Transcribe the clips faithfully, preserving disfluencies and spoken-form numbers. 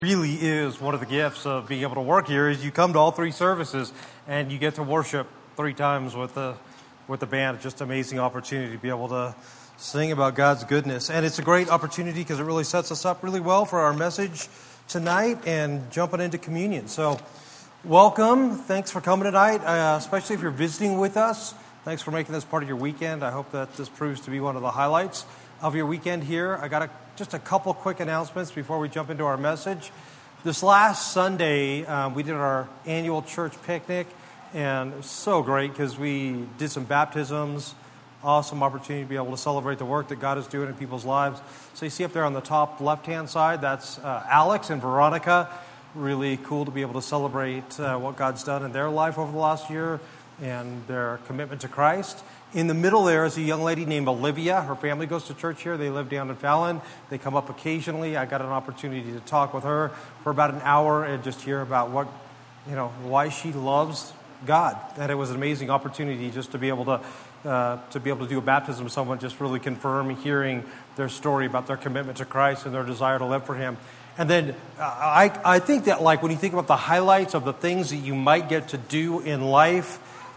Really is one of the gifts of being able to work here is you come to all three services and you get to worship three times with the with the band. It's just an amazing opportunity to be able to sing about God's goodness. And it's a great opportunity because it really sets us up really well for our message tonight and jumping into communion. So welcome. Thanks for coming tonight, uh, especially if you're visiting with us. Thanks for making this part of your weekend. I hope that this proves to be one of the highlights of your weekend here. I got a, just a couple quick announcements before we jump into our message. This last Sunday, uh, we did our annual church picnic, and it was so great because we did some baptisms. Awesome opportunity to be able to celebrate the work that God is doing in people's lives. So you see up there on the top left-hand side, that's uh, Alex and Veronica. Really cool to be able to celebrate uh, what God's done in their life over the last year and their commitment to Christ. In the middle there is a young lady named Olivia. Her family goes to church here. They live down in Fallon. They come up occasionally. I got an opportunity to talk with her for about an hour and just hear about what, you know, why she loves God. And it was an amazing opportunity just to be able to uh, to be able to do a baptism with someone, just really confirm hearing their story about their commitment to Christ and their desire to live for Him. And then uh, I I think that, like, when you think about the highlights of the things that you might get to do in life,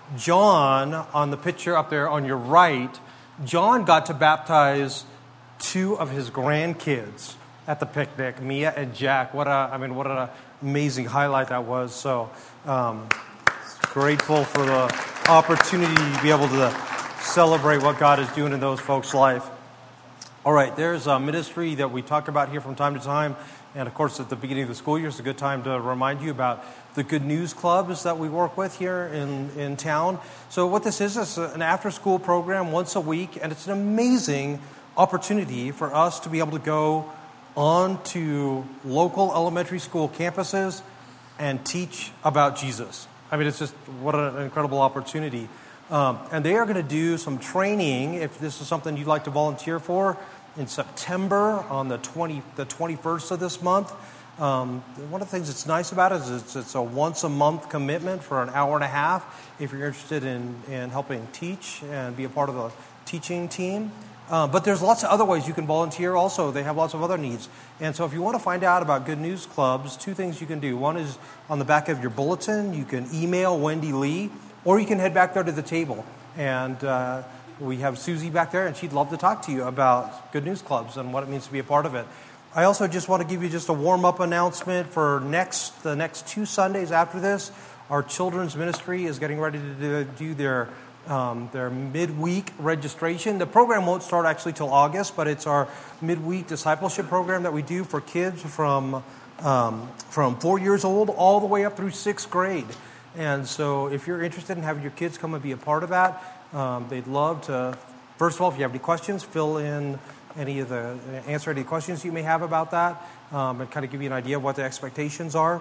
John, on the picture up there on your right, John got to baptize two of his grandkids at the picnic, Mia and Jack. What a, I mean, what an amazing highlight that was. So, um, grateful for the opportunity to be able to celebrate what God is doing in those folks' life. All right, there's a ministry that we talk about here from time to time. And, of course, at the beginning of the school year, it's a good time to remind you about the Good News Clubs that we work with here in, in town. So what this is, is an after-school program once a week, and it's an amazing opportunity for us to be able to go on to local elementary school campuses and teach about Jesus. I mean, it's just, what an incredible opportunity. Um, and they are going to do some training, if this is something you'd like to volunteer for, in September on the twenty, the twenty-first of this month. Um, one of the things that's nice about it is it's, it's a once-a-month commitment for an hour and a half if you're interested in, in helping teach and be a part of the teaching team. Uh, but there's lots of other ways you can volunteer also. They have lots of other needs. And so if you want to find out about Good News Clubs, two things you can do. One is on the back of your bulletin. You can email Wendy Lee, or you can head back there to the table. And uh, we have Susie back there, and she'd love to talk to you about Good News Clubs and what it means to be a part of it. I also just want to give you just a warm-up announcement for next the next two Sundays after this. Our children's ministry is getting ready to do their um, their midweek registration. The program won't start actually till August, but it's our midweek discipleship program that we do for kids from um, from four years old all the way up through sixth grade. And so if you're interested in having your kids come and be a part of that, um, they'd love to. First of all, if you have any questions, fill in any of the answer any questions you may have about that, um, and kind of give you an idea of what the expectations are.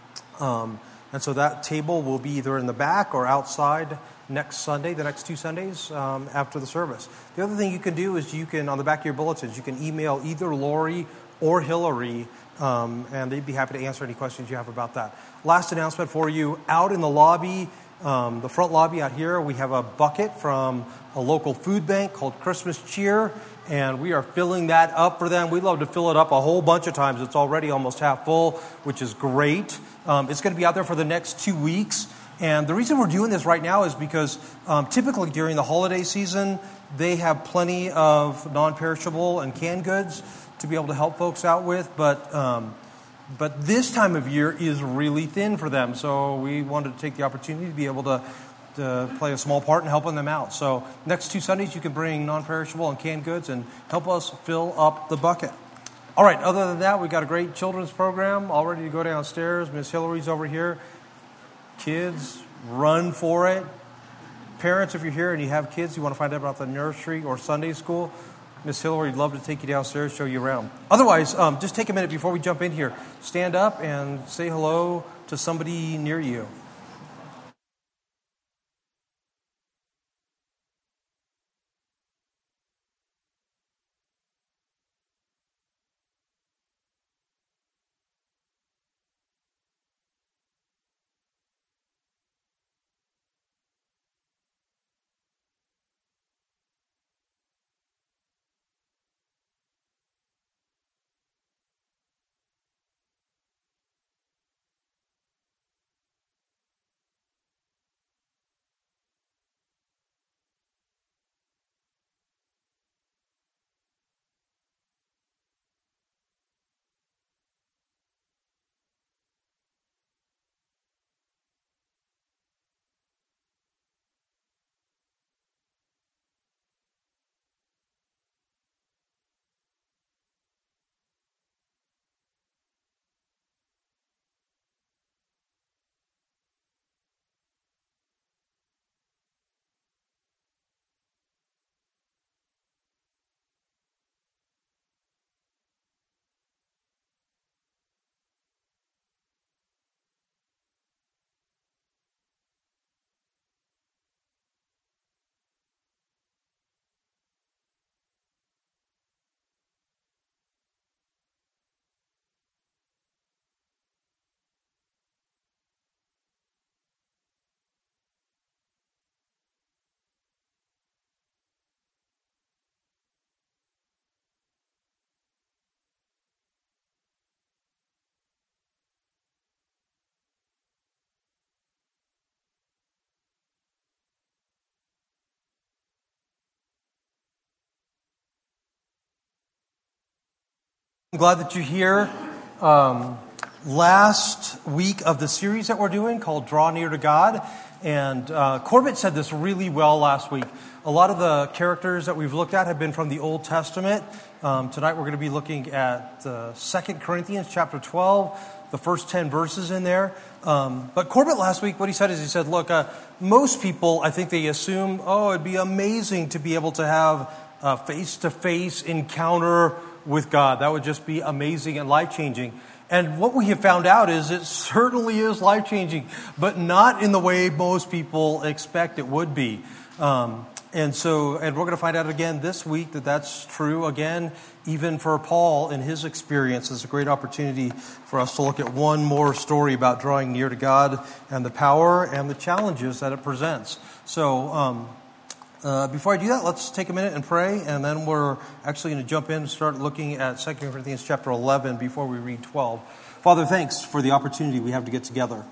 Um, and so that table will be either in the back or outside next Sunday, the next two Sundays um, after the service. The other thing you can do is you can, on the back of your bulletins, you can email either Lori or Hillary, um, and they'd be happy to answer any questions you have about that. Last announcement for you, out in the lobby, um, the front lobby out here, we have a bucket from a local food bank called Christmas Cheer, and we are filling that up for them. We love to fill it up a whole bunch of times. It's already almost half full, which is great. Um, it's going to be out there for the next two weeks. And the reason we're doing this right now is because um, typically during the holiday season, they have plenty of non-perishable and canned goods to be able to help folks out with. But um, but this time of year is really thin for them. So we wanted to take the opportunity to be able to to play a small part in helping them out. So next two Sundays, you can bring non-perishable and canned goods and help us fill up the bucket. All right, other than that, we've got a great children's program all ready to go downstairs. Miss Hillary's over here. Kids, run for it. Parents, if you're here and you have kids, you want to find out about the nursery or Sunday school, Miss Hillary would love to take you downstairs, show you around. Otherwise, um, just take a minute before we jump in here. Stand up and say hello to somebody near you. I'm glad that you're here. Um, last week of the series that we're doing called Draw Near to God, and uh, Corbett said this really well last week. A lot of the characters that we've looked at have been from the Old Testament. Um, tonight we're going to be looking at uh, Second Corinthians chapter twelve, the first ten verses in there. Um, but Corbett last week, what he said is he said, look, uh, most people, I think they assume, oh, it'd be amazing to be able to have a face-to-face encounter with God. That would just be amazing and life-changing. And what we have found out is it certainly is life-changing, but not in the way most people expect it would be. Um, and so, and we're going to find out again this week that that's true again, even for Paul in his experience. It's a great opportunity for us to look at one more story about drawing near to God and the power and the challenges that it presents. So, um, Uh, before I do that, let's take a minute and pray, and then we're actually going to jump in and start looking at Second Corinthians chapter eleven before we read twelve. Father, thanks for the opportunity we have to get together.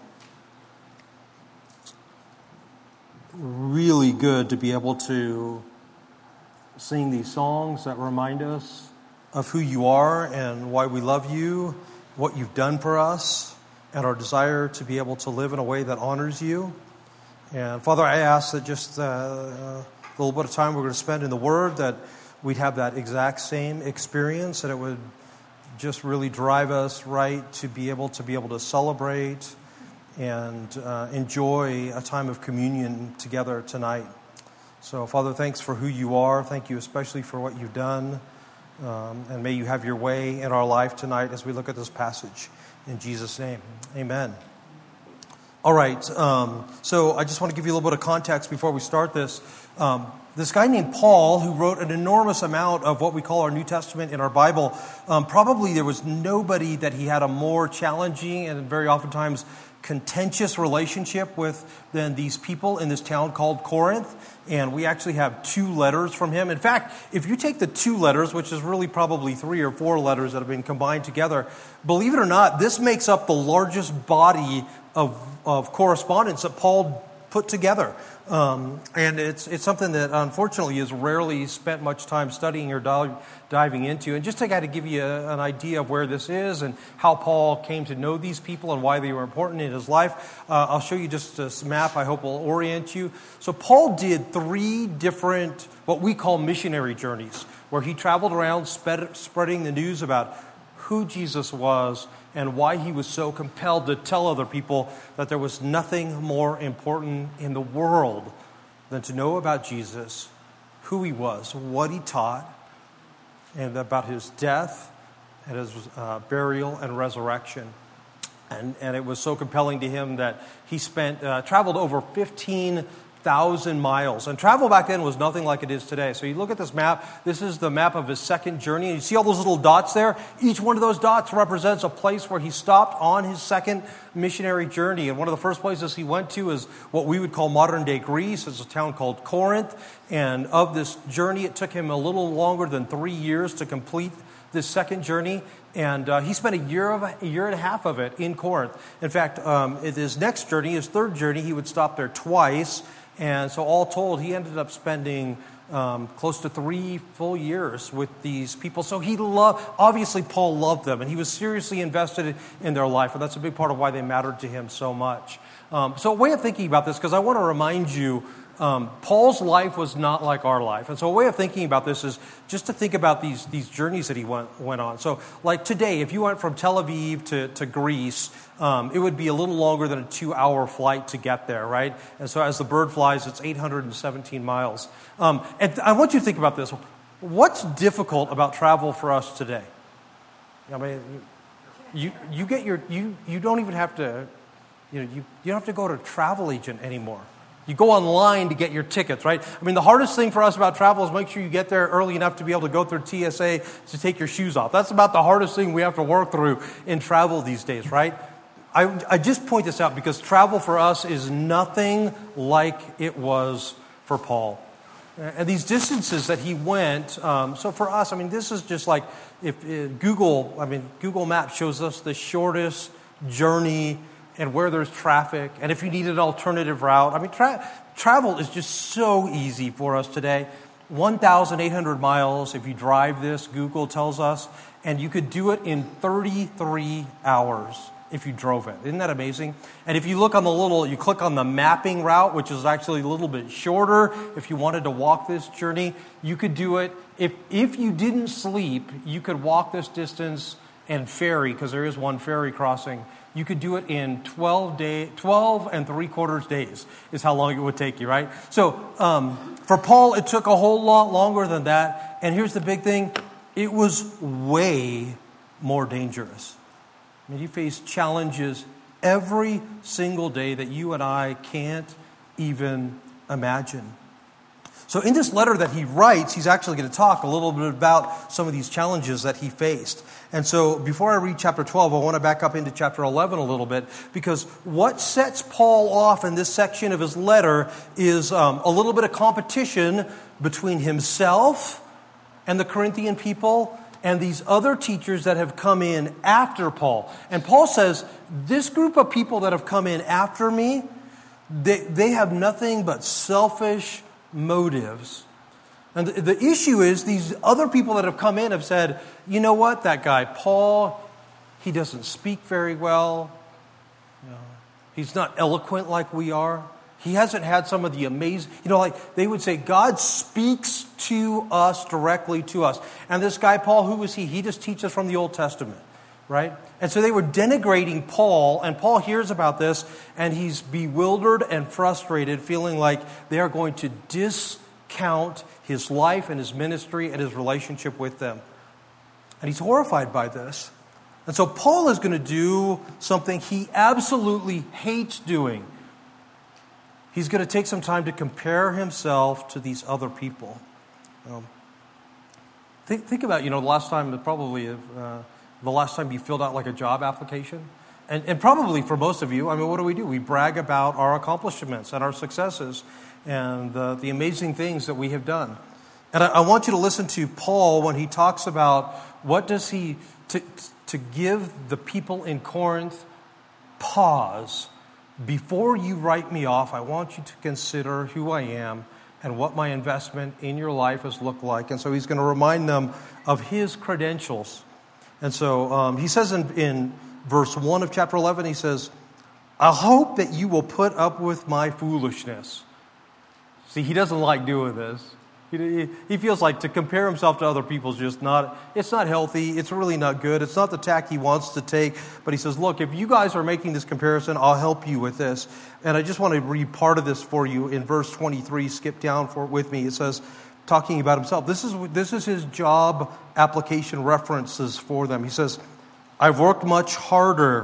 Really good to be able to sing these songs that remind us of who you are and why we love you, what you've done for us, and our desire to be able to live in a way that honors you. And Father, I ask that just uh, uh, a little bit of time we're going to spend in the Word, that we'd have that exact same experience, that it would just really drive us right to be able to be able to celebrate and uh, enjoy a time of communion together tonight. So, Father, thanks for who you are. Thank you especially for what you've done. Um, and may you have your way in our life tonight as we look at this passage. In Jesus' name, amen. All right, um, so I just want to give you a little bit of context before we start this. Um, this guy named Paul, who wrote an enormous amount of what we call our New Testament in our Bible, um, probably there was nobody that he had a more challenging and very oftentimes contentious relationship with than these people in this town called Corinth. And we actually have two letters from him. In fact, if you take the two letters, which is really probably three or four letters that have been combined together, believe it or not, this makes up the largest body of, of correspondence that Paul put together. Um, and it's it's something that unfortunately is rarely spent much time studying or dive, diving into. And just to kind of give you a, an idea of where this is and how Paul came to know these people and why they were important in his life, uh, I'll show you just a map I hope will orient you. So Paul did three different, what we call missionary journeys, where he traveled around spread, spreading the news about who Jesus was and why he was so compelled to tell other people that there was nothing more important in the world than to know about Jesus, who he was, what he taught, and about his death and his uh, burial and resurrection. And, and it was so compelling to him that he spent uh, traveled over fifteen thousand miles. And travel back then was nothing like it is today. So you look at this map. This is the map of his second journey. And you see all those little dots there? Each one of those dots represents a place where he stopped on his second missionary journey. And one of the first places he went to is what we would call modern-day Greece. It's a town called Corinth. And of this journey, it took him a little longer than three years to complete this second journey. And uh, he spent a year of a year and a half of it in Corinth. In fact, um, in his next journey, his third journey, he would stop there twice. And so all told, he ended up spending um, close to three full years with these people. So he loved, obviously Paul loved them, and he was seriously invested in their life. And that's a big part of why they mattered to him so much. Um, so a way of thinking about this, because I want to remind you, um, Paul's life was not like our life. And so a way of thinking about this is just to think about these, these journeys that he went, went on. So like today, if you went from Tel Aviv to, to Greece, Um, it would be a little longer than a two-hour flight to get there, right? And so as the bird flies, it's eight hundred seventeen miles. Um, and I want you to think about this. What's difficult about travel for us today? I mean, you you get your you you don't even have to, you know, you you don't have to go to a travel agent anymore. You go online to get your tickets, right? I mean, the hardest thing for us about travel is make sure you get there early enough to be able to go through T S A to take your shoes off. That's about the hardest thing we have to work through in travel these days, right? I, I just point this out because travel for us is nothing like it was for Paul. And these distances that he went, um, so for us, I mean, this is just like if uh, Google, I mean, Google Maps shows us the shortest journey and where there's traffic. And if you need an alternative route, I mean, tra- travel is just so easy for us today. one thousand eight hundred miles if you drive this, Google tells us, and you could do it in thirty-three hours if you drove it. Isn't that amazing? And if you look on the little, you click on the mapping route, which is actually a little bit shorter. If you wanted to walk this journey, you could do it. If if you didn't sleep, you could walk this distance and ferry, because there is one ferry crossing. You could do it in twelve day, twelve and three quarters days is how long it would take you, right? So um, for Paul, it took a whole lot longer than that. And here's the big thing. It was way more dangerous. I mean, you face challenges every single day that you and I can't even imagine. So in this letter that he writes, he's actually going to talk a little bit about some of these challenges that he faced. And so before I read chapter twelve, I want to back up into chapter eleven a little bit, because what sets Paul off in this section of his letter is um, a little bit of competition between himself and the Corinthian people and these other teachers that have come in after Paul. And Paul says, this group of people that have come in after me, they, they have nothing but selfish motives. And the, the issue is these other people that have come in have said, you know what, that guy Paul, he doesn't speak very well. You know, he's not eloquent like we are. He hasn't had some of the amazing, you know, like they would say, God speaks to us directly to us. And this guy, Paul, who was he? He just teaches from the Old Testament, right? And so they were denigrating Paul, and Paul hears about this, and he's bewildered and frustrated, feeling like they are going to discount his life and his ministry and his relationship with them. And he's horrified by this. And so Paul is going to do something he absolutely hates doing. He's going to take some time to compare himself to these other people. Um, think, think about, you know, the last time, probably uh, the last time you filled out like a job application. And, and probably for most of you, I mean, what do we do? We brag about our accomplishments and our successes and uh, the amazing things that we have done. And I, I want you to listen to Paul when he talks about what does he, to, to give the people in Corinth pause. Before you write me off, I want you to consider who I am and what my investment in your life has looked like. And so he's going to remind them of his credentials. And so um, he says in, in verse one of chapter eleven, he says, I hope that you will put up with my foolishness. See, he doesn't like doing this. He, he feels like to compare himself to other people is just not, it's not healthy. It's really not good. It's not the tack he wants to take. But he says, look, if you guys are making this comparison, I'll help you with this. And I just want to read part of this for you in verse twenty-three. Skip down for with me. It says, talking about himself. This is, this is his job application references for them. He says, I've worked much harder.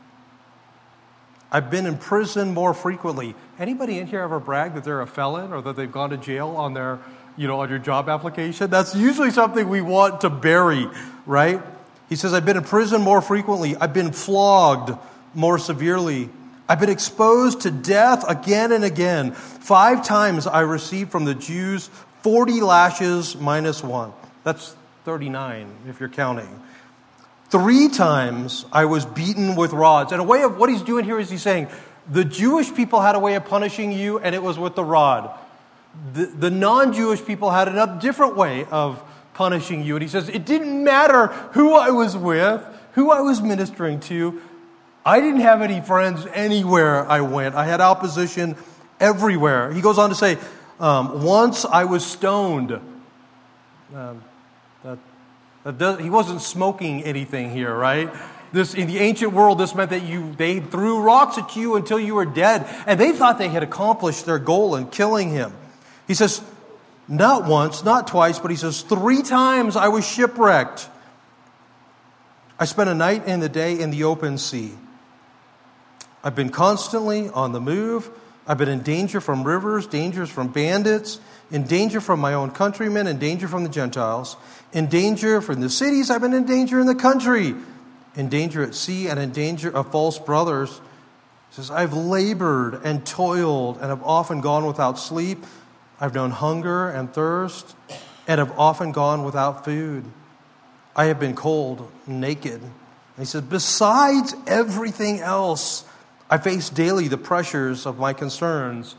I've been in prison more frequently. Anybody in here ever brag that they're a felon or that they've gone to jail on their, you know, on your job application? That's usually something we want to bury, right? He says, I've been in prison more frequently. I've been flogged more severely. I've been exposed to death again and again. Five times I received from the Jews forty lashes minus one. That's thirty-nine if you're counting. Three times I was beaten with rods. And a way of what he's doing here is he's saying, the Jewish people had a way of punishing you, and it was with the rod. The, the non-Jewish people had a different way of punishing you. And he says, it didn't matter who I was with, who I was ministering to. I didn't have any friends anywhere I went. I had opposition everywhere. He goes on to say, um, once I was stoned. Um, that, that does, he wasn't smoking anything here, right? This, in the ancient world, this meant that you they threw rocks at you until you were dead. And they thought they had accomplished their goal in killing him. He says, not once, not twice, but he says, three times I was shipwrecked. I spent a night and a day in the open sea. I've been constantly on the move. I've been in danger from rivers, dangers from bandits, in danger from my own countrymen, in danger from the Gentiles, in danger from the cities. I've been in danger in the country, in danger at sea, and in danger of false brothers. He says, I've labored and toiled and have often gone without sleep. I've known hunger and thirst and have often gone without food. I have been cold, naked. And he says, besides everything else, I face daily the pressures of my concerns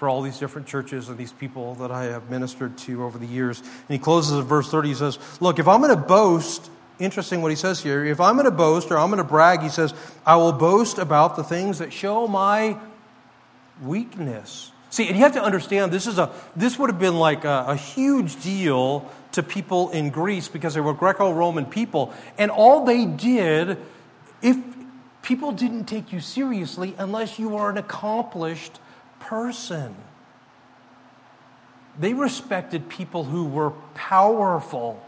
for all these different churches and these people that I have ministered to over the years. And he closes at verse thirty. He says, look, if I'm going to boast, interesting what he says here, if I'm going to boast or I'm going to brag, he says, I will boast about the things that show my weakness. See, and you have to understand, this is a this would have been like a, a huge deal to people in Greece because they were Greco-Roman people. And all they did, if people didn't take you seriously unless you were an accomplished person. They respected people who were powerful.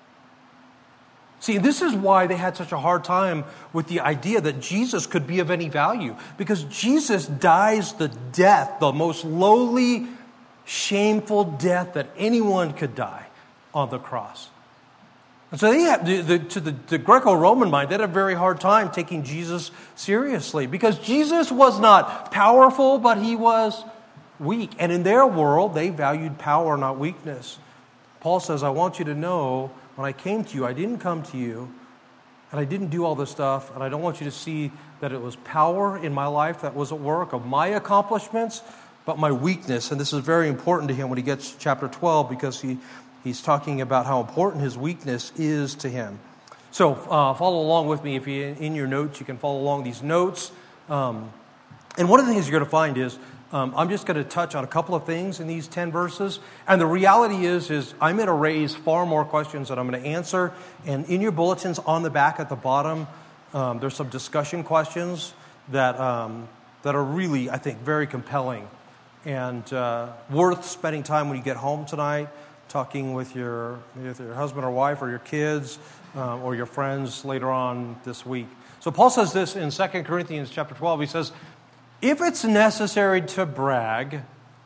See, this is why they had such a hard time with the idea that Jesus could be of any value. Because Jesus dies the death, the most lowly, shameful death that anyone could die on the cross. And so they had, the, the, to the, the Greco-Roman mind, they had a very hard time taking Jesus seriously. Because Jesus was not powerful, but he was weak. And in their world, they valued power, not weakness. Paul says, I want you to know, when I came to you, I didn't come to you, and I didn't do all this stuff, and I don't want you to see that it was power in my life that was at work, of my accomplishments, but my weakness. And this is very important to him when he gets to chapter twelve, because he, he's talking about how important his weakness is to him. So uh, follow along with me. If you in your notes, you can follow along these notes. Um, and one of the things you're going to find is, Um, I'm just going to touch on a couple of things in these ten verses. And the reality is, is I'm going to raise far more questions that I'm going to answer. And in your bulletins on the back at the bottom, um, there's some discussion questions that um, that are really, I think, very compelling and uh, worth spending time when you get home tonight, talking with your, with your husband or wife or your kids uh, or your friends later on this week. So Paul says this in Second Corinthians chapter twelve. He says, if it's necessary to brag,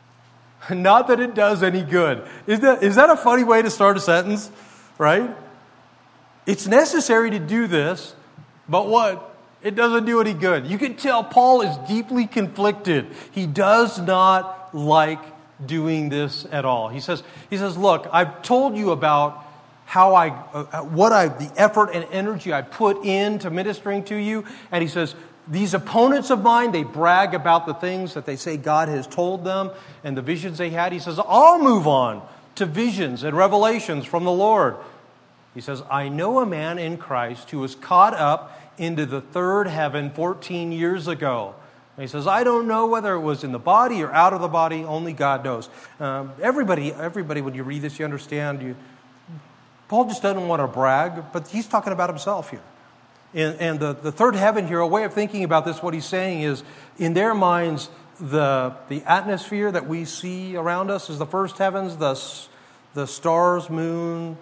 not that it does any good. Is that, is that a funny way to start a sentence? Right? It's necessary to do this, but what? It doesn't do any good. You can tell Paul is deeply conflicted. He does not like doing this at all. He says, he says, look, I've told you about how I, uh, what I, the effort and energy I put into ministering to you. And he says, these opponents of mine, they brag about the things that they say God has told them and the visions they had. He says, I'll move on to visions and revelations from the Lord. He says, I know a man in Christ who was caught up into the third heaven fourteen years ago. And he says, I don't know whether it was in the body or out of the body. Only God knows. Um, everybody, everybody, when you read this, you understand. You, Paul just doesn't want to brag, but he's talking about himself here. And, and the, the third heaven here, a way of thinking about this, what he's saying is, in their minds, the, the atmosphere that we see around us is the first heavens, the, the stars, moon,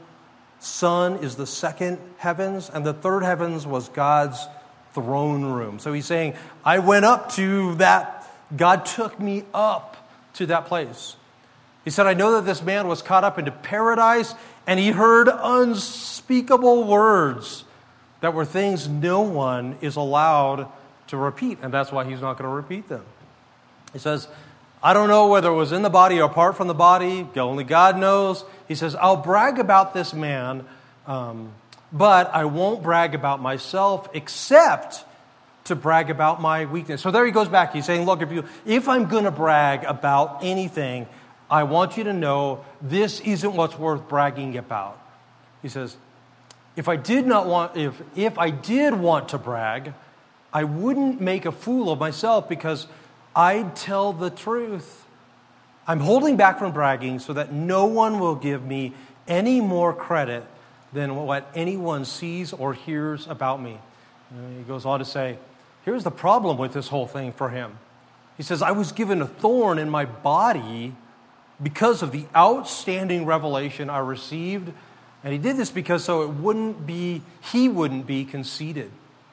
sun is the second heavens, and the third heavens was God's throne room. So he's saying, I went up to that, God took me up to that place. He said, I know that this man was caught up into paradise, and he heard unspeakable words that were things no one is allowed to repeat, and that's why he's not going to repeat them. He says, I don't know whether it was in the body or apart from the body. Only God knows. He says, I'll brag about this man, um, but I won't brag about myself except to brag about my weakness. So there he goes back. He's saying, look, if you, if I'm going to brag about anything, I want you to know this isn't what's worth bragging about. He says, If I did not want, if if I did want to brag, I wouldn't make a fool of myself because I'd tell the truth. I'm holding back from bragging so that no one will give me any more credit than what anyone sees or hears about me. And he goes on to say, here's the problem with this whole thing for him. He says, I was given a thorn in my body because of the outstanding revelation I received. And he did this because so it wouldn't be, he wouldn't be conceited.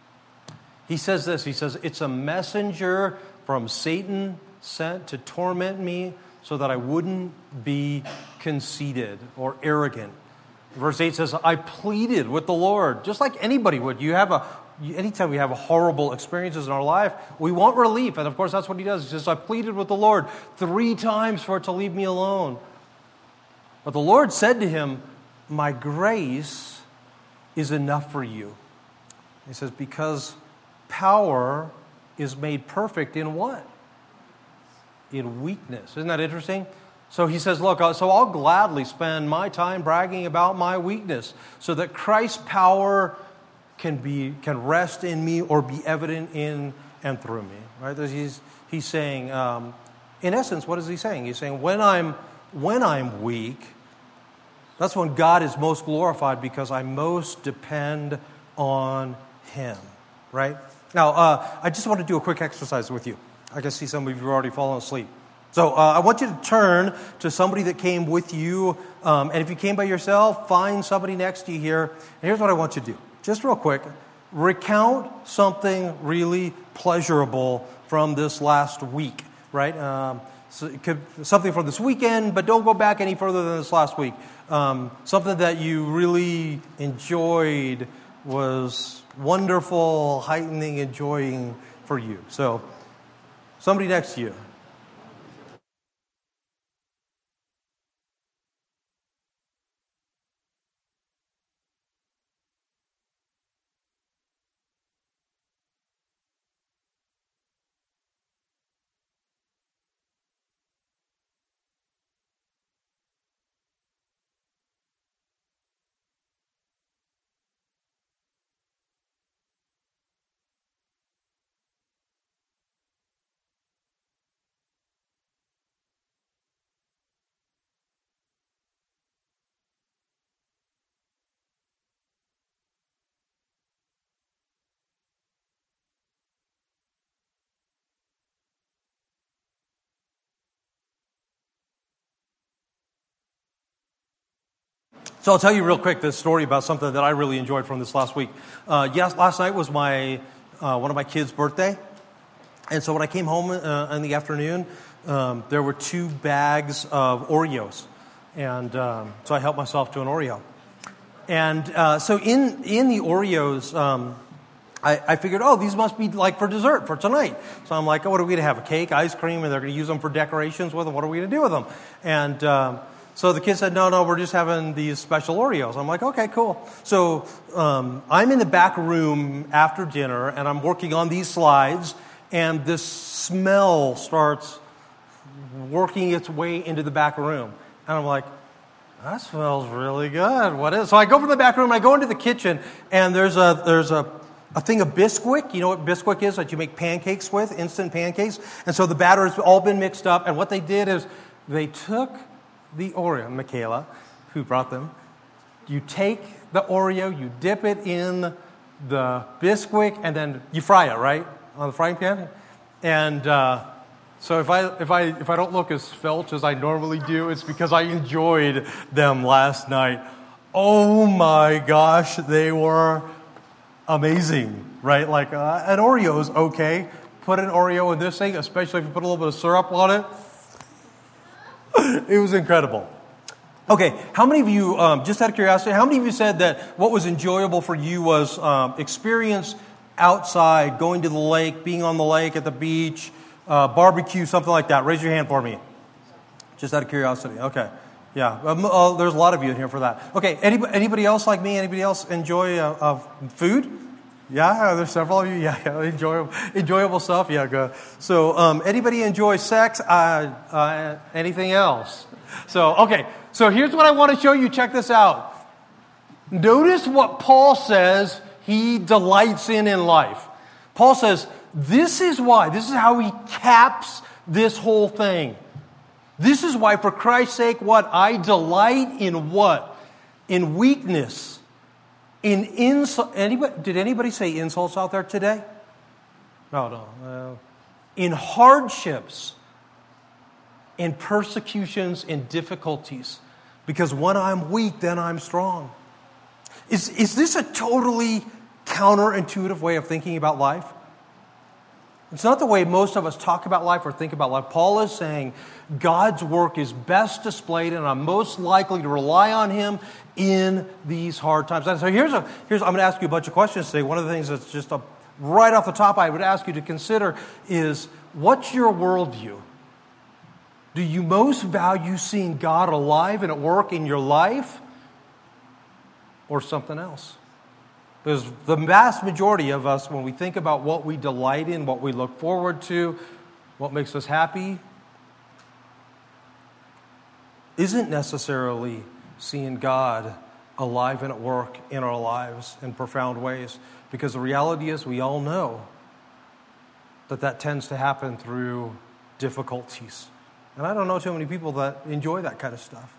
He says this, he says, it's a messenger from Satan sent to torment me so that I wouldn't be conceited or arrogant. Verse eight says, I pleaded with the Lord, just like anybody would. You have a, anytime we have horrible experiences in our life, we want relief. And of course, that's what he does. He says, I pleaded with the Lord three times for it to leave me alone. But the Lord said to him, my grace is enough for you. He says, because power is made perfect in what? in weakness. Isn't that interesting? So he says, look, so I'll gladly spend my time bragging about my weakness so that Christ's power can be can rest in me or be evident in and through me. Right? He's he's saying, um, in essence, what is he saying? He's saying when I'm when I'm weak, that's when God is most glorified because I most depend on Him. Right? Now, uh, I just want to do a quick exercise with you. I can see some of you have already fallen asleep. So uh, I want you to turn to somebody that came with you. Um, and if you came by yourself, find somebody next to you here. And here's what I want you to do. Just real quick. Recount something really pleasurable from this last week, right? Um, so it could something from this weekend, but don't go back any further than this last week. Um, something that you really enjoyed, was wonderful, heightening, enjoying for you. So somebody next to you. So I'll tell you real quick this story about something that I really enjoyed from this last week. Uh, yes, last night was my uh, one of my kids' birthday. And so when I came home uh, in the afternoon, um, there were two bags of Oreos. And um, so I helped myself to an Oreo. And uh, so in, in the Oreos, um, I, I figured, oh, these must be like for dessert for tonight. So I'm like, oh, what are we going to have? A cake, ice cream, and they're going to use them for decorations with them. What are we going to do with them? And um, so the kid said, no, no, we're just having these special Oreos. I'm like, okay, cool. So um, I'm in the back room after dinner, and I'm working on these slides, and this smell starts working its way into the back room. And I'm like, that smells really good. What is? So I go from the back room, and I go into the kitchen, and there's a there's a, a thing of Bisquick. You know what Bisquick is? That you make pancakes with, instant pancakes. And so the batter has all been mixed up, and what they did is they took the Oreo, Michaela, who brought them. You take the Oreo, you dip it in the Bisquick, and then you fry it, right, on the frying pan. And uh, so if I if I if I don't look as felch as I normally do, it's because I enjoyed them last night. Oh my gosh, they were amazing, right? Like uh, an Oreo is okay. Put an Oreo in this thing, especially if you put a little bit of syrup on it. It was incredible. Okay, how many of you, um, just out of curiosity, how many of you said that what was enjoyable for you was um, experience outside, going to the lake, being on the lake, at the beach, uh, barbecue, something like that? Raise your hand for me. Just out of curiosity. Okay. Yeah, um, uh, there's a lot of you in here for that. Okay, anybody, anybody else like me? Anybody else enjoy uh, uh, food? Yeah, there's several of you. Yeah, yeah, enjoyable, enjoyable stuff. Yeah, good. So, um, anybody enjoy sex? Uh, uh, anything else? So, okay. So here's what I want to show you. Check this out. Notice what Paul says he delights in in life. Paul says, this is why. This is how he caps this whole thing. This is why, for Christ's sake, what? I delight in what? In weakness. In insult, anybody, did anybody say insults out there today? No, no. Uh, in hardships, in persecutions, in difficulties. Because when I'm weak, then I'm strong. Is, is this a totally counterintuitive way of thinking about life? It's not the way most of us talk about life or think about life. Paul is saying God's work is best displayed, and I'm most likely to rely on Him in these hard times. And so here's a here's I'm going to ask you a bunch of questions today. One of the things that's just a, right off the top I would ask you to consider is, what's your worldview? Do you most value seeing God alive and at work in your life, or something else? Because the vast majority of us, when we think about what we delight in, what we look forward to, what makes us happy, isn't necessarily seeing God alive and at work in our lives in profound ways. Because the reality is, we all know that that tends to happen through difficulties. And I don't know too many people that enjoy that kind of stuff.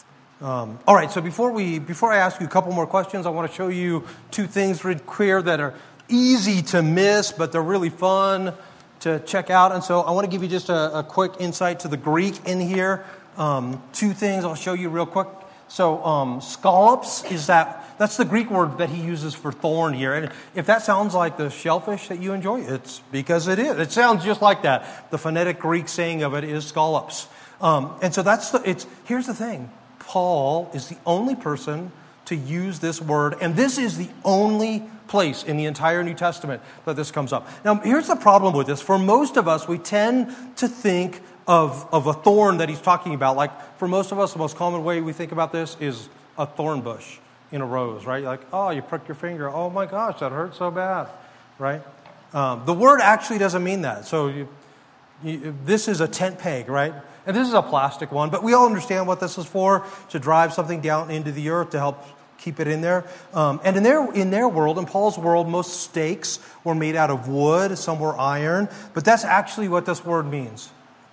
Um, all right, so before we before I ask you a couple more questions, I want to show you two things real clear that are easy to miss, but they're really fun to check out. And so I want to give you just a, a quick insight to the Greek in here. Um, two things I'll show you real quick. So um, scallops is that, that's the Greek word that he uses for thorn here. And if that sounds like the shellfish that you enjoy, it's because it is. It sounds just like that. The phonetic Greek saying of it is scallops. Um, and so that's the, it's, here's the thing. Paul is the only person to use this word, and this is the only place in the entire New Testament that this comes up. Now, here's the problem with this. For most of us, we tend to think of, of a thorn that he's talking about. Like, for most of us, the most common way we think about this is a thorn bush in a rose, right? You're like, oh, you prick your finger. Oh, my gosh, that hurts so bad, right? Um, the word actually doesn't mean that. So you, you, this is a tent peg, right? And this is a plastic one, but we all understand what this is for, to drive something down into the earth to help keep it in there. Um, and in their in their world, in Paul's world, most stakes were made out of wood, some were iron, but that's actually what this word means.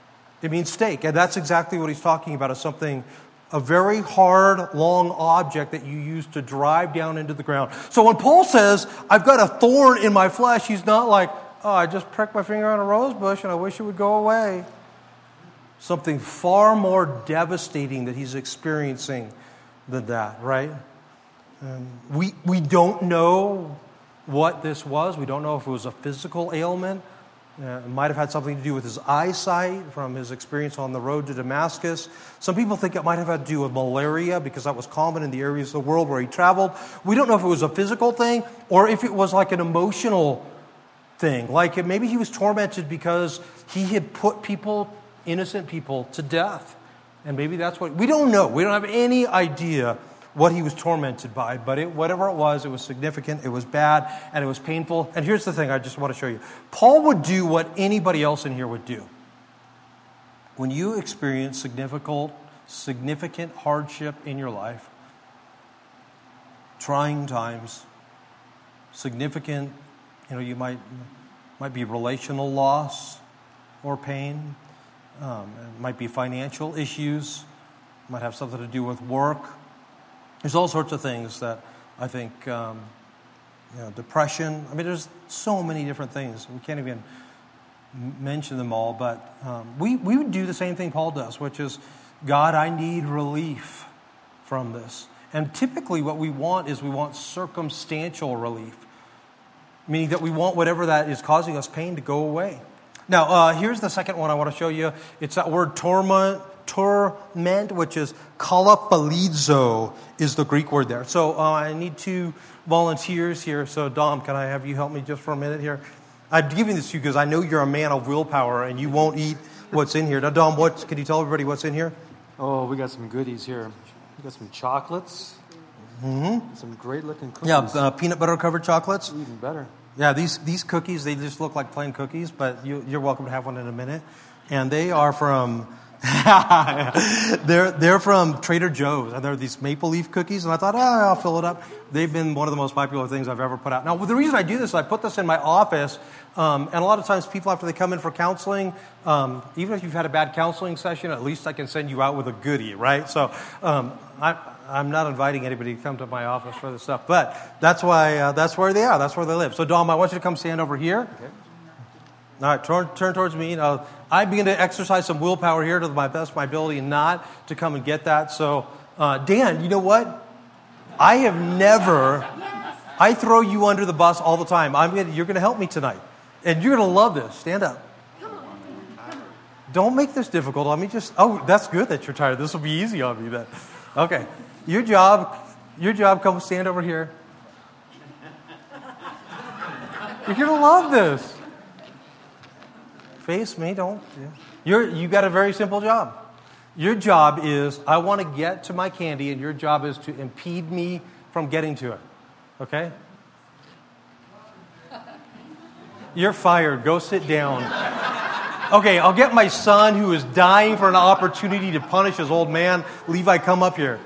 It means stake, and that's exactly what he's talking about, is something, a very hard, long object that you use to drive down into the ground. So when Paul says, I've got a thorn in my flesh, he's not like, oh, I just pricked my finger on a rose bush and I wish it would go away. Something far more devastating that he's experiencing than that, right? Um, we we don't know what this was. We don't know if it was a physical ailment. Uh, it might have had something to do with his eyesight from his experience on the road to Damascus. Some people think it might have had to do with malaria because that was common in the areas of the world where he traveled. We don't know if it was a physical thing or if it was like an emotional thing. Like maybe he was tormented because he had put people, innocent people, to death. And maybe that's what... We don't know. We don't have any idea what he was tormented by, but it, whatever it was, it was significant, it was bad, and it was painful. And here's the thing I just want to show you. Paul would do what anybody else in here would do. When you experience significant, significant hardship in your life, trying times, significant, you know, you might, might be relational loss or pain, um, it might be financial issues, it might have something to do with work. There's all sorts of things that I think, um, you know, depression. I mean, there's so many different things. We can't even m- mention them all. But um, we, we would do the same thing Paul does, which is, God, I need relief from this. And typically what we want is we want circumstantial relief, meaning that we want whatever that is causing us pain to go away. Now, uh, here's the second one I want to show you. It's that word torment. Torment, which is kalaphalizo, is the Greek word there. So uh, I need two volunteers here. So Dom, can I have you help me just for a minute here? I'm giving this to you because I know you're a man of willpower and you won't eat what's in here. Now, Dom, what can you tell everybody what's in here? Oh, we got some goodies here. We got some chocolates. Mm-hmm. Some great looking cookies. Yeah, uh, peanut butter covered chocolates. Even better. Yeah, these these cookies, they just look like plain cookies, but you, you're welcome to have one in a minute. And they are from... they're they're from Trader Joe's, and they're these maple leaf cookies, and I thought, oh, I'll fill it up. They've been one of the most popular things I've ever put out. Now, the reason I do this is I put this in my office, um, and a lot of times people, after they come in for counseling, um, even if you've had a bad counseling session, at least I can send you out with a goodie, right? So um, I, I'm not inviting anybody to come to my office for this stuff, but that's why uh, that's where they are. That's where they live. So, Dom, I want you to come stand over here. Okay. All right, turn, turn towards me. Now, I begin to exercise some willpower here to the best of my ability not to come and get that. So, uh, Dan, you know what? I have never, I throw you under the bus all the time. I'm gonna, you're going to help me tonight. And you're going to love this. Stand up. Don't make this difficult. Let me just, oh, that's good that you're tired. This will be easy on me then. Okay. Your job, your job, come stand over here. You're going to love this. Face me, don't. Yeah. You're, you got a very simple job. Your job is, I want to get to my candy, and your job is to impede me from getting to it. Okay? You're fired. Go sit down. Okay, I'll get my son who is dying for an opportunity to punish his old man. Levi, come up here.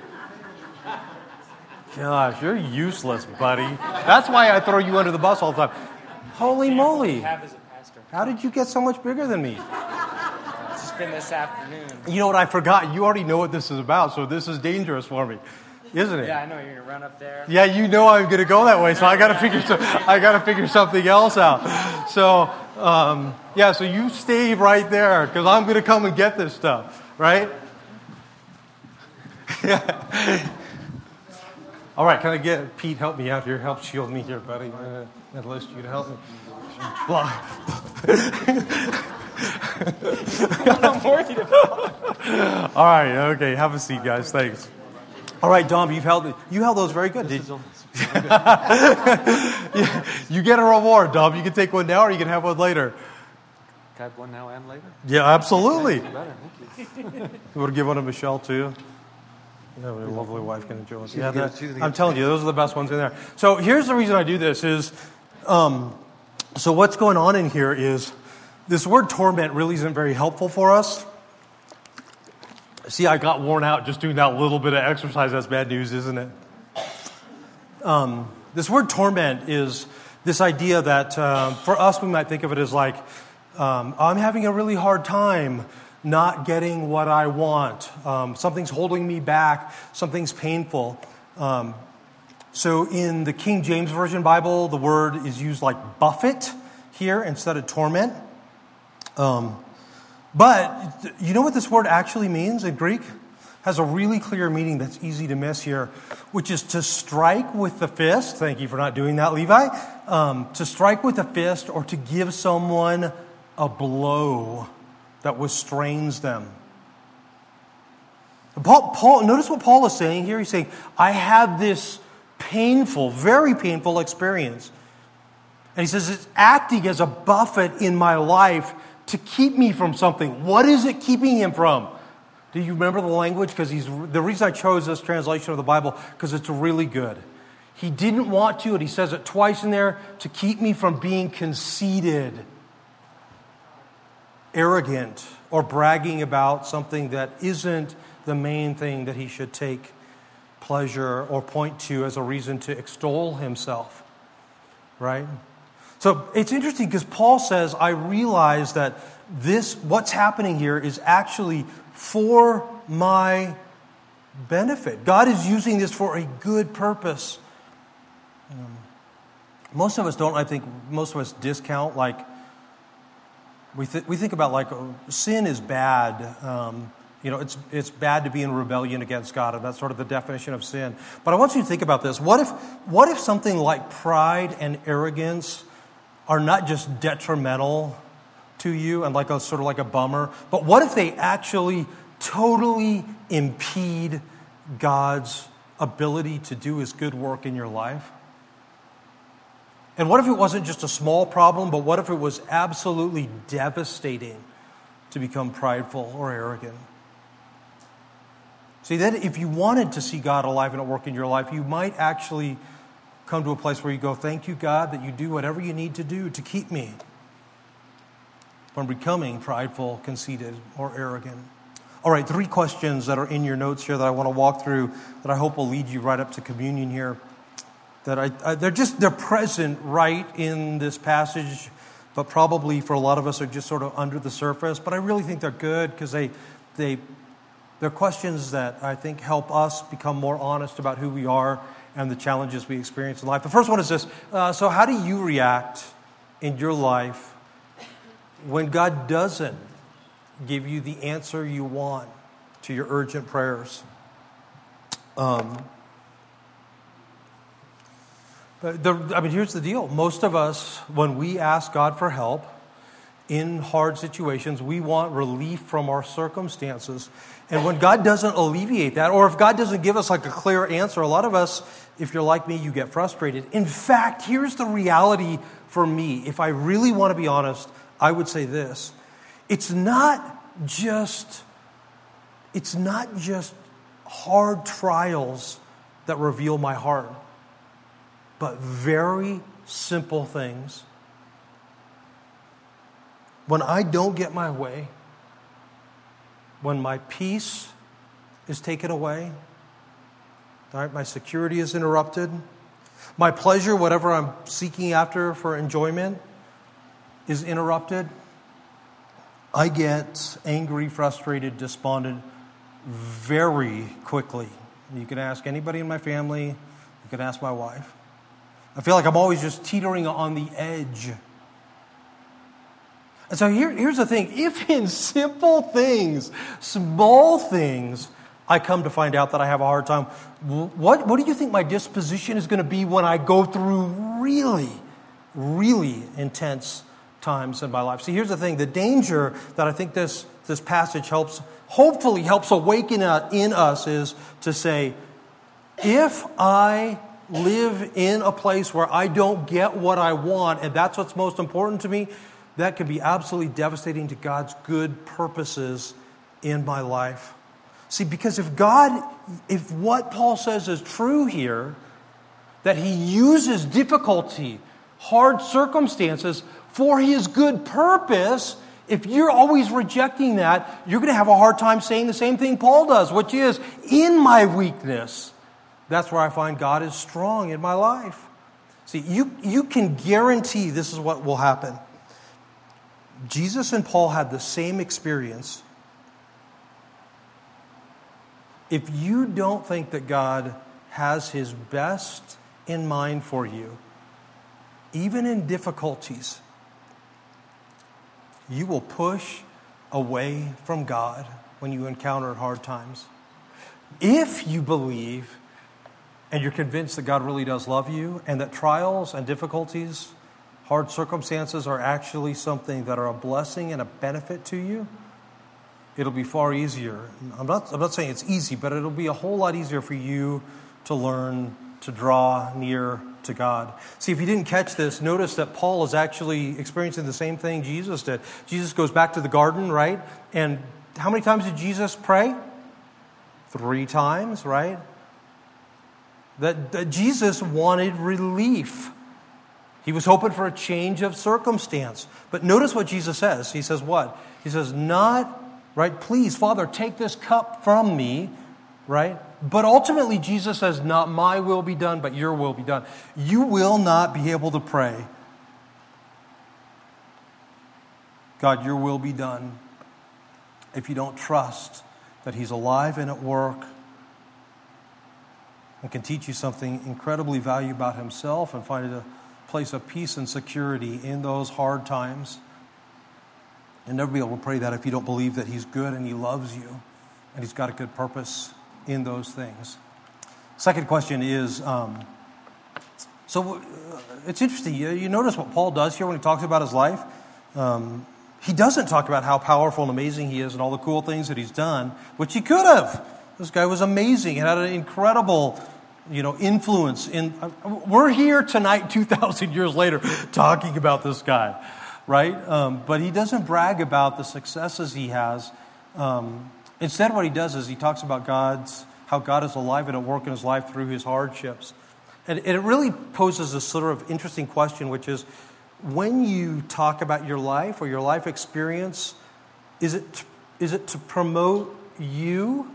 Gosh, you're useless, buddy. That's why I throw you under the bus all the time. Holy moly. How did you get so much bigger than me? It's just been this afternoon. You know what? I forgot. You already know what this is about, so this is dangerous for me, isn't it? Yeah, I know you're gonna run up there. Yeah, you know I'm going to go that way, so I got to figure. So, I got to figure something else out. So, um, yeah. So you stay right there because I'm going to come and get this stuff, right? Yeah. All right. Can I get Pete? Help me out here. Help shield me here, buddy. Uh, enlist you to help me. I'm worried about. All right. Okay. Have a seat, guys. Thanks. All right, Dom. You've held you held those very good. Did you? You get a reward, Dom. You can take one now, or you can have one later. Can I have one now and later? Yeah, absolutely. Better, thank you. You want to give one to Michelle too? Yeah, my lovely wife can enjoy it. Yeah, the- that, she's the- I'm telling you, those are the best ones in there. So here's the reason I do this is, um, so what's going on in here is this word torment really isn't very helpful for us. See, I got worn out just doing that little bit of exercise. That's bad news, isn't it? Um, this word torment is this idea that um, for us, we might think of it as like, um, I'm having a really hard time not getting what I want. Um, something's holding me back. Something's painful. Um, so in the King James Version Bible, the word is used like buffet here instead of torment. Um, but you know what this word actually means in Greek? It has a really clear meaning that's easy to miss here, which is to strike with the fist. Thank you for not doing that, Levi. Um, to strike with the fist or to give someone a blow that restrains them. Paul, Paul, notice what Paul is saying here. He's saying, I have this painful, very painful experience. And he says, it's acting as a buffet in my life to keep me from something. What is it keeping him from? Do you remember the language? Because he's the reason I chose this translation of the Bible, because it's really good. He didn't want to, and he says it twice in there, to keep me from being conceited, arrogant, or bragging about something that isn't the main thing that he should take pleasure or point to as a reason to extol himself. Right? So it's interesting because Paul says, I realize that this, what's happening here is actually for my benefit. God is using this for a good purpose. Um, most of us don't, I think, most of us discount, like, we, th- we think about, like, oh, sin is bad. Um, you know, it's it's bad to be in rebellion against God, and that's sort of the definition of sin. But I want you to think about this. What if, what if something like pride and arrogance are not just detrimental to you and like a sort of like a bummer, but what if they actually totally impede God's ability to do his good work in your life? And what if it wasn't just a small problem, but what if it was absolutely devastating to become prideful or arrogant? See, that if you wanted to see God alive and at work in your life, you might actually come to a place where you go, thank you, God, that you do whatever you need to do to keep me from becoming prideful, conceited, or arrogant. All right, three questions that are in your notes here that I want to walk through that I hope will lead you right up to communion here. That I, I they're just, they're present right in this passage, but probably for a lot of us are just sort of under the surface. But I really think they're good because they, they, they're questions that I think help us become more honest about who we are and the challenges we experience in life. The first one is this. Uh, so how do you react in your life when God doesn't give you the answer you want to your urgent prayers? Um, the, I mean, here's the deal. Most of us, when we ask God for help in hard situations, we want relief from our circumstances. And when God doesn't alleviate that, or if God doesn't give us like a clear answer, a lot of us, if you're like me, you get frustrated. In fact, here's the reality for me. If I really want to be honest, I would say this. It's not just, it's not just hard trials that reveal my heart, but very simple things when I don't get my way, when my peace is taken away, all right, my security is interrupted, my pleasure, whatever I'm seeking after for enjoyment, is interrupted, I get angry, frustrated, despondent very quickly. You can ask anybody in my family, you can ask my wife. I feel like I'm always just teetering on the edge. And so here, here's the thing. If in simple things, small things, I come to find out that I have a hard time, what, what do you think my disposition is going to be when I go through really, really intense times in my life? See, here's the thing. The danger that I think this, this passage helps, hopefully helps awaken in us is to say, if I live in a place where I don't get what I want, and that's what's most important to me, that can be absolutely devastating to God's good purposes in my life. See, because if God, if what Paul says is true here, that he uses difficulty, hard circumstances for his good purpose, if you're always rejecting that, you're going to have a hard time saying the same thing Paul does, which is, in my weakness, that's where I find God is strong in my life. See, you, you can guarantee this is what will happen. Jesus and Paul had the same experience. If you don't think that God has his best in mind for you, even in difficulties, you will push away from God when you encounter hard times. If you believe and you're convinced that God really does love you and that trials and difficulties, hard circumstances are actually something that are a blessing and a benefit to you, it'll be far easier. I'm not, I'm not saying it's easy, but it'll be a whole lot easier for you to learn to draw near to God. See, if you didn't catch this, notice that Paul is actually experiencing the same thing Jesus did. Jesus goes back to the garden, right? And how many times did Jesus pray? Three times, right? That, that Jesus wanted relief. He was hoping for a change of circumstance. But notice what Jesus says. He says what? He says, not, right, please, Father, take this cup from me, right? But ultimately, Jesus says, not my will be done, but your will be done. You will not be able to pray, God, your will be done, if you don't trust that he's alive and at work and can teach you something incredibly valuable about himself and find a place of peace and security in those hard times. You'll never be able to pray that if you don't believe that he's good and he loves you and he's got a good purpose in those things. Second question is, um, so uh, it's interesting. You, you notice what Paul does here when he talks about his life. Um, he doesn't talk about how powerful and amazing he is and all the cool things that he's done, which he could have. This guy was amazing. He had an incredible, you know, influence. In uh, we're here tonight, two thousand years later, talking about this guy, right? Um, but he doesn't brag about the successes he has. Um, Instead, what he does is he talks about God's, how God is alive and at work in his life through his hardships. And it really poses a sort of interesting question, which is, when you talk about your life or your life experience, is it is it to promote you?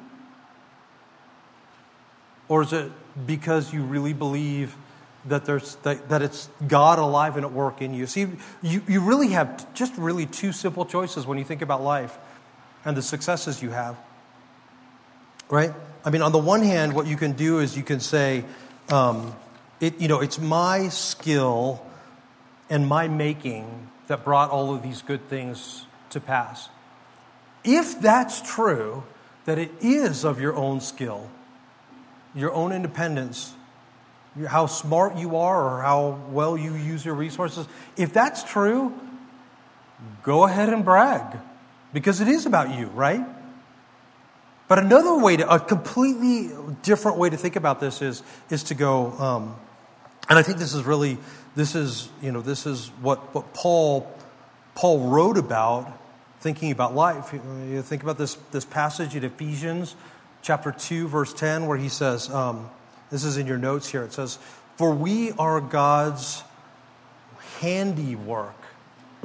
Or is it because you really believe that there's that, that it's God alive and at work in you? See, you, you really have just really two simple choices when you think about life and the successes you have, right? I mean, on the one hand, what you can do is you can say, um, it, you know, it's my skill and my making that brought all of these good things to pass. If that's true, that it is of your own skill, your own independence, how smart you are or how well you use your resources, if that's true, go ahead and brag. Because it is about you, right? But another way to, a completely different way to think about this is, is to go, um, and I think this is really, this is, you know, this is what, what Paul, Paul wrote about, thinking about life. You think about this, this passage in Ephesians chapter two, verse ten, where he says, um, this is in your notes here, it says, for we are God's handiwork,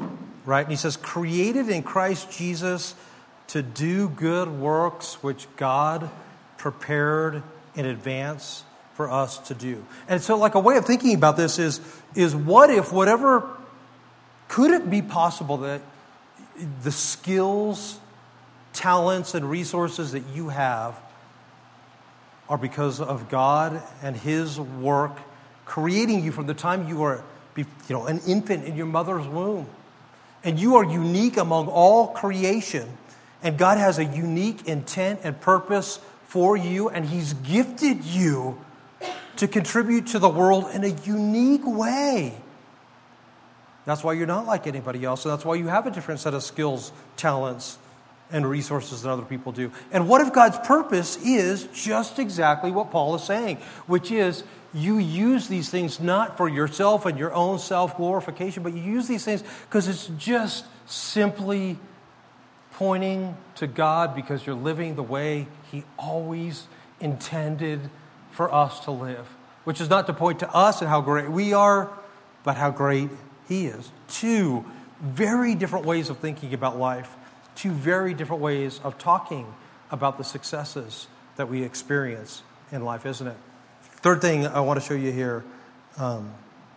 right? And he says, created in Christ Jesus to do good works which God prepared in advance for us to do. And so like a way of thinking about this is, is what if whatever, could it be possible that the skills, talents, and resources that you have are because of God and His work creating you from the time you were, you know, an infant in your mother's womb. And you are unique among all creation. And God has a unique intent and purpose for you, and He's gifted you to contribute to the world in a unique way. That's why you're not like anybody else, and that's why you have a different set of skills, talents, and resources than other people do. And what if God's purpose is just exactly what Paul is saying, which is you use these things not for yourself and your own self-glorification, but you use these things because it's just simply pointing to God because you're living the way He always intended for us to live, which is not to point to us and how great we are, but how great He is. Two very different ways of thinking about life. Two very different ways of talking about the successes that we experience in life, isn't it? Third thing I want to show you here um,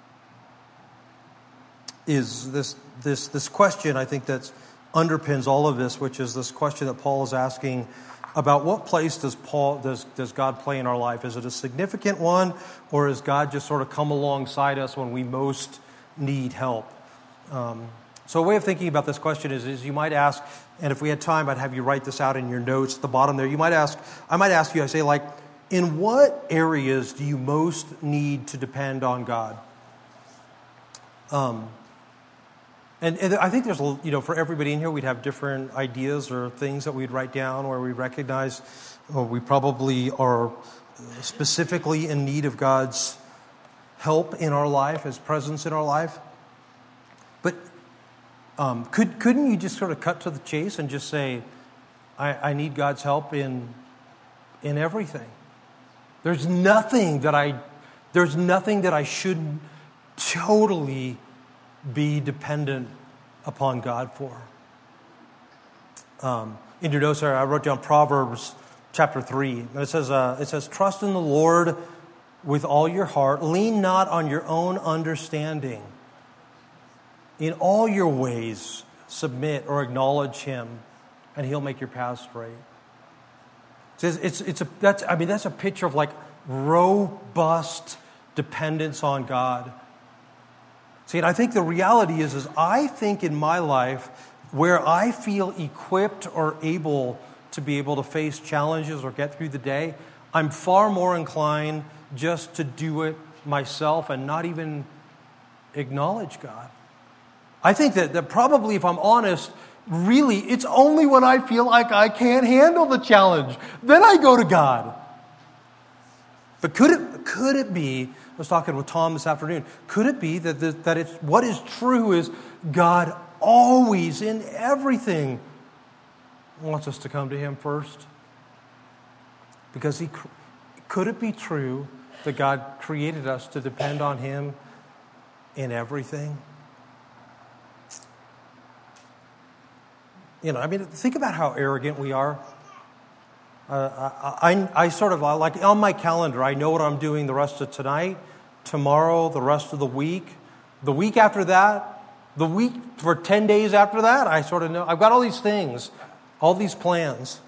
is this this this question, I think, that underpins all of this, which is this question that Paul is asking about what place does Paul does does God play in our life? Is it a significant one, or has God just sort of come alongside us when we most need help? Um, so a way of thinking about this question is, is you might ask, and if we had time, I'd have you write this out in your notes at the bottom there. You might ask, I might ask you, I say like, in what areas do you most need to depend on God? Um, and, and I think there's, you know, for everybody in here, we'd have different ideas or things that we'd write down where we recognize well, we probably are specifically in need of God's help in our life, His presence in our life. But um, could, couldn't you just sort of cut to the chase and just say, I, I need God's help in in everything? There's nothing that I, there's nothing that I should totally be dependent upon God for. Um, in your notes there, I wrote down Proverbs chapter three. And it says, uh, it says, trust in the Lord with all your heart. Lean not on your own understanding. In all your ways, submit or acknowledge Him, and He'll make your path straight. It's, it's, it's a, that's, I mean, that's a picture of like robust dependence on God. See, and I think the reality is, is I think in my life where I feel equipped or able to be able to face challenges or get through the day, I'm far more inclined just to do it myself and not even acknowledge God. I think that, that probably, if I'm honest, really, it's only when I feel like I can't handle the challenge, then I go to God. But could it could it be, I was talking with Tom this afternoon, could it be that, the, that it's what is true is God always, in everything, wants us to come to Him first? Because He, could it be true that God created us to depend on Him in everything? You know, I mean, think about how arrogant we are. Uh, I, I, I sort of, like on my calendar, I know what I'm doing the rest of tonight, tomorrow, the rest of the week. The week after that, the week for ten days after that, I sort of know. I've got all these things, all these plans.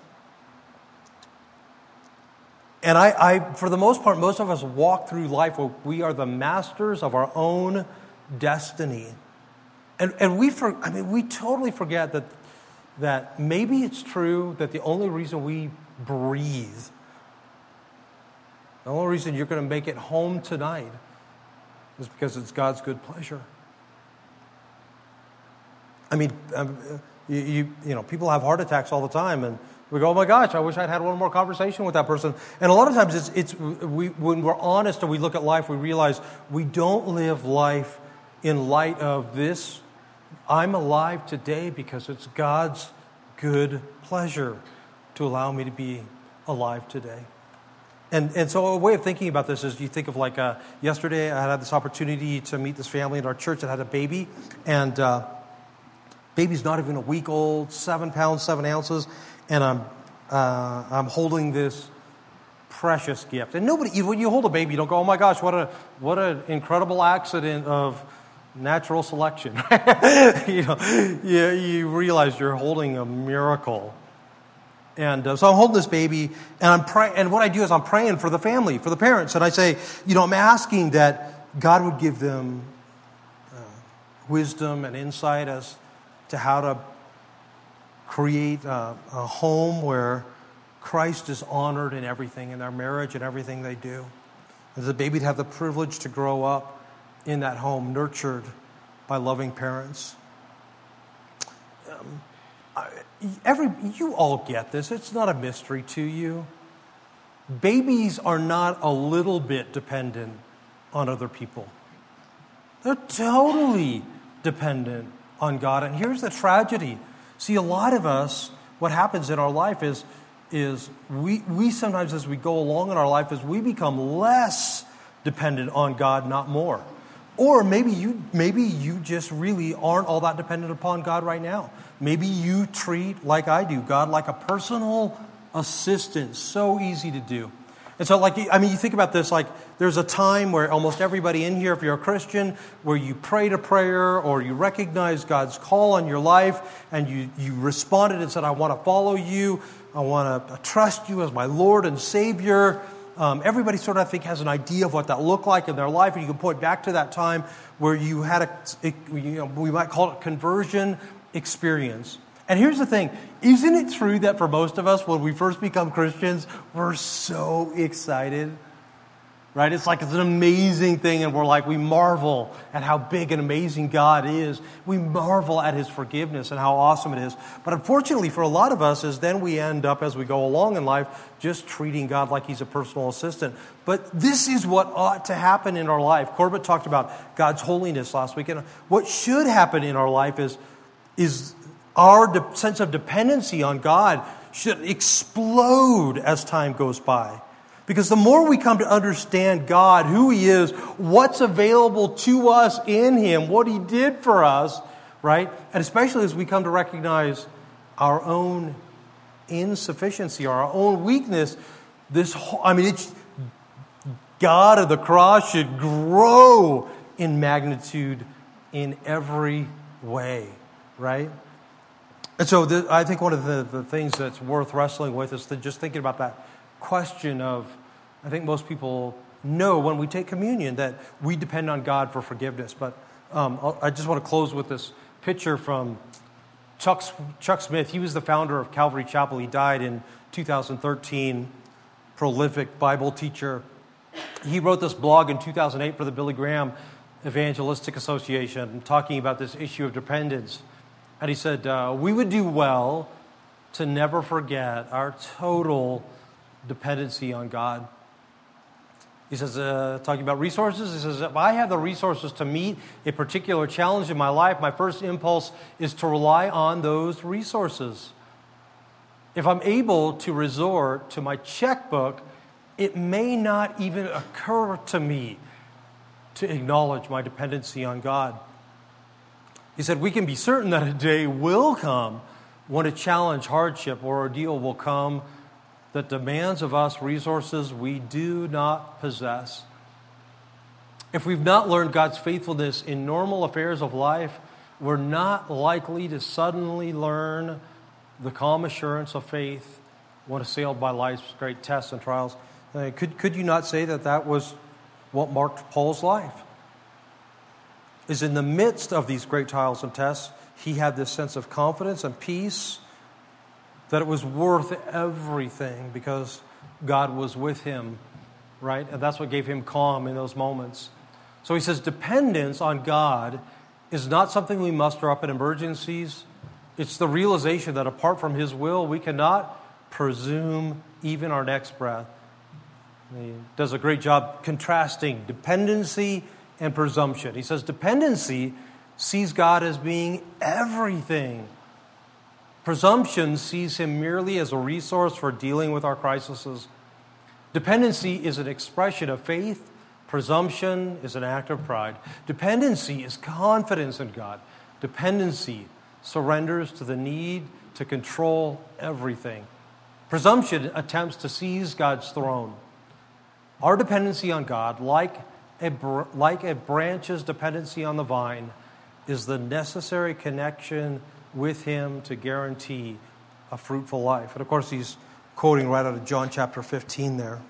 And I, I, for the most part, most of us walk through life where we are the masters of our own destiny. And, and we, for, I mean, we totally forget that that maybe it's true that the only reason we breathe, the only reason you're going to make it home tonight is because it's God's good pleasure. I mean, um, you, you, you know, people have heart attacks all the time, and we go, oh my gosh, I wish I'd had one more conversation with that person. And a lot of times it's, it's we, when we're honest and we look at life, we realize we don't live life in light of this. I'm alive today because it's God's good pleasure to allow me to be alive today. And and so a way of thinking about this is you think of like uh, yesterday I had this opportunity to meet this family in our church that had a baby. And uh, baby's not even a week old, seven pounds, seven ounces, and I'm uh, I'm holding this precious gift. And nobody, when you hold a baby, you don't go, oh my gosh, what a what an incredible accident of natural selection. you know, you, you realize you're holding a miracle. And uh, so I'm holding this baby, and I'm praying. And what I do is I'm praying for the family, for the parents, and I say, you know, I'm asking that God would give them uh, wisdom and insight as to how to create a, a home where Christ is honored in everything, in their marriage and everything they do. And the baby would have the privilege to grow up in that home, nurtured by loving parents. Um, I, every you all get this. It's not a mystery to you. Babies are not a little bit dependent on other people. They're totally dependent on God. And here's the tragedy. See, a lot of us, what happens in our life is, is we, we sometimes as we go along in our life is we become less dependent on God, not more. Or maybe you maybe you just really aren't all that dependent upon God right now. Maybe you treat, like I do, God like a personal assistant. So easy to do. And so, like, I mean, you think about this, like, there's a time where almost everybody in here, if you're a Christian, where you prayed a prayer or you recognize God's call on your life and you, you responded and said, I want to follow you. I want to trust you as my Lord and Savior. Um, everybody sort of, I think, has an idea of what that looked like in their life, and you can point back to that time where you had a, it, you know, we might call it conversion experience. And here's the thing, isn't it true that for most of us, when we first become Christians, we're so excited? Right? It's like it's an amazing thing, and we're like, we marvel at how big and amazing God is. We marvel at His forgiveness and how awesome it is. But unfortunately, for a lot of us, is then we end up, as we go along in life, just treating God like He's a personal assistant. But this is what ought to happen in our life. Corbett talked about God's holiness last week. And what should happen in our life is, is our de- sense of dependency on God should explode as time goes by. Because the more we come to understand God, who He is, what's available to us in Him, what He did for us, right? And especially as we come to recognize our own insufficiency, our own weakness, this whole, I mean, it's, God of the cross should grow in magnitude in every way, right? And so the, I think one of the, the things that's worth wrestling with is to just thinking about that question of, I think most people know when we take communion that we depend on God for forgiveness. But um, I just want to close with this picture from Chuck, Chuck Smith. He was the founder of Calvary Chapel. He died in two thousand thirteen, prolific Bible teacher. He wrote this blog in two thousand eight for the Billy Graham Evangelistic Association, talking about this issue of dependence. And he said, uh, we would do well to never forget our total dependency on God. He says, uh, talking about resources, he says, if I have the resources to meet a particular challenge in my life, my first impulse is to rely on those resources. If I'm able to resort to my checkbook, it may not even occur to me to acknowledge my dependency on God. He said, we can be certain that a day will come when a challenge, hardship, or ordeal will come that demands of us resources we do not possess. If we've not learned God's faithfulness in normal affairs of life, we're not likely to suddenly learn the calm assurance of faith when assailed by life's great tests and trials. Uh, could, could you not say that that was what marked Paul's life? Is in the midst of these great trials and tests, he had this sense of confidence and peace that it was worth everything because God was with him, right? And that's what gave him calm in those moments. So he says dependence on God is not something we muster up in emergencies. It's the realization that apart from His will, we cannot presume even our next breath. He does a great job contrasting dependency and presumption. He says dependency sees God as being everything. Presumption sees Him merely as a resource for dealing with our crises. Dependency is an expression of faith. Presumption is an act of pride. Dependency is confidence in God. Dependency surrenders to the need to control everything. Presumption attempts to seize God's throne. Our dependency on God, like a, like a branch's dependency on the vine, is the necessary connection with Him to guarantee a fruitful life. And of course, he's quoting right out of John chapter fifteen there.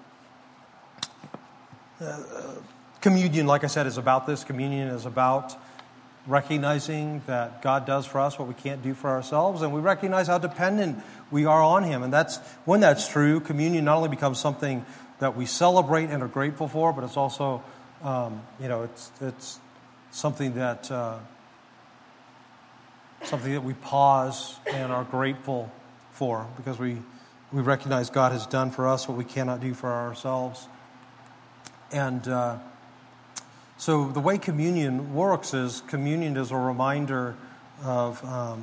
Uh, communion, like I said, is about this. Communion is about recognizing that God does for us what we can't do for ourselves, and we recognize how dependent we are on Him. And that's when that's true, communion not only becomes something that we celebrate and are grateful for, but it's also, um, you know, it's it's something that uh, something that we pause and are grateful for, because we we recognize God has done for us what we cannot do for ourselves. And uh, so the way communion works is communion is a reminder of um,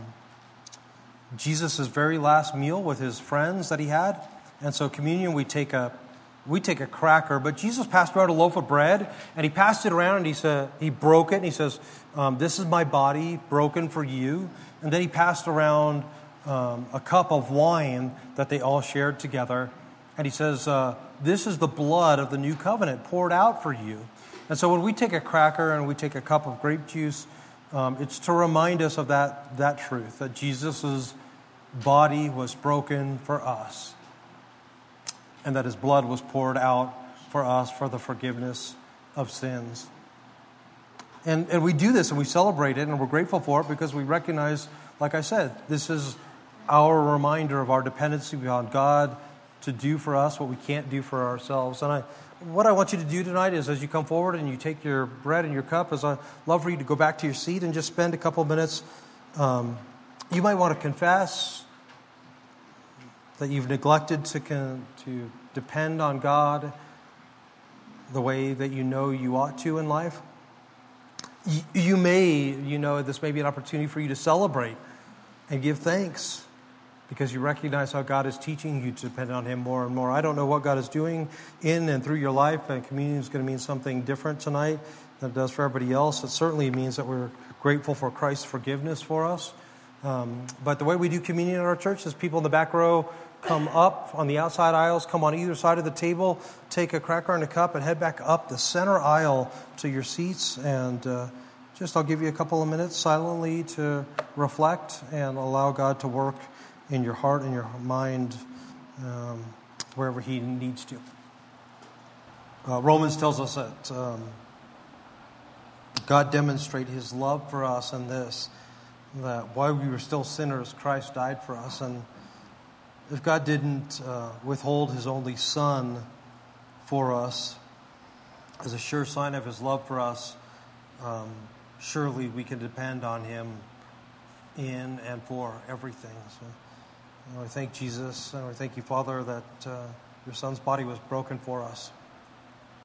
Jesus' very last meal with His friends that He had. And so communion, we take a we take a cracker, but Jesus passed around a loaf of bread, and He passed it around, and He said He broke it, and He says, um, "This is my body broken for you." And then He passed around um, a cup of wine that they all shared together, and He says, uh, "This is the blood of the new covenant poured out for you." And so when we take a cracker and we take a cup of grape juice, um, it's to remind us of that that truth, that Jesus' body was broken for us, and that His blood was poured out for us for the forgiveness of sins. And and we do this and we celebrate it and we're grateful for it because we recognize, like I said, this is our reminder of our dependency on God to do for us what we can't do for ourselves. And I, what I want you to do tonight is, as you come forward and you take your bread and your cup, is I'd love for you to go back to your seat and just spend a couple of minutes. Um, you might want to confess that you've neglected to con- to depend on God the way that you know you ought to in life. You, you may, you know, this may be an opportunity for you to celebrate and give thanks, because you recognize how God is teaching you to depend on Him more and more. I don't know what God is doing in and through your life, and communion is going to mean something different tonight than it does for everybody else. It certainly means that we're grateful for Christ's forgiveness for us. Um, but the way we do communion in our church is people in the back row come up on the outside aisles, come on either side of the table, take a cracker and a cup, and head back up the center aisle to your seats. And uh, just I'll give you a couple of minutes silently to reflect and allow God to work in your heart and your mind, um, wherever He needs to. Uh, Romans tells us that um, God demonstrated His love for us in this, that while we were still sinners, Christ died for us. And if God didn't uh, withhold His only Son for us as a sure sign of His love for us, um, surely we can depend on Him in and for everything. So, I thank Jesus, and I thank you, Father, that uh, your Son's body was broken for us.